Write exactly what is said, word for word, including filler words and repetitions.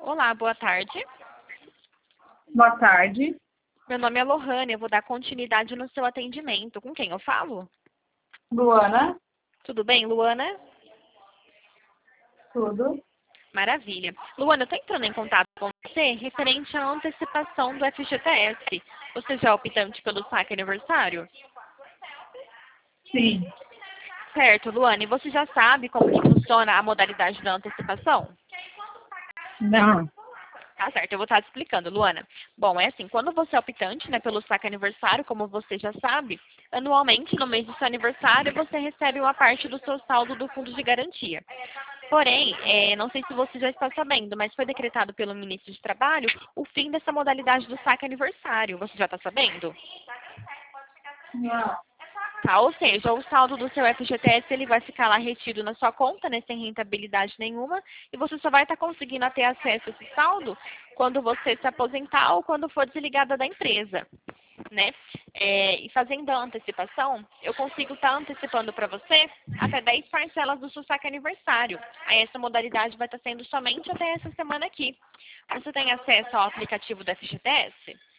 Olá, boa tarde. Boa tarde. Meu nome é Lohane, eu vou dar continuidade no seu atendimento. Com quem eu falo? Luana. Tudo bem, Luana? Tudo. Maravilha. Luana, eu estou entrando em contato com você referente à antecipação do F G T S. Você já é optante pelo saque aniversário? Sim. Certo, Luana. E você já sabe como que funciona a modalidade da antecipação? Não. Tá certo, eu vou estar te explicando, Luana. Bom, é assim, quando você é optante, né, pelo saque aniversário, como você já sabe, anualmente, no mês do seu aniversário, você recebe uma parte do seu saldo do fundo de garantia. Porém, é, não sei se você já está sabendo, mas foi decretado pelo ministro de Trabalho o fim dessa modalidade do saque aniversário. Você já está sabendo? Não. Tá, ou seja, o saldo do seu F G T S ele vai ficar lá retido na sua conta, né, sem rentabilidade nenhuma, e você só vai estar conseguindo ter acesso a esse saldo quando você se aposentar ou quando for desligada da empresa, né? É, e fazendo a antecipação, eu consigo estar antecipando para você até dez parcelas do seu saque aniversário. Aí essa modalidade vai estar sendo somente até essa semana aqui. Você tem acesso ao aplicativo do F G T S?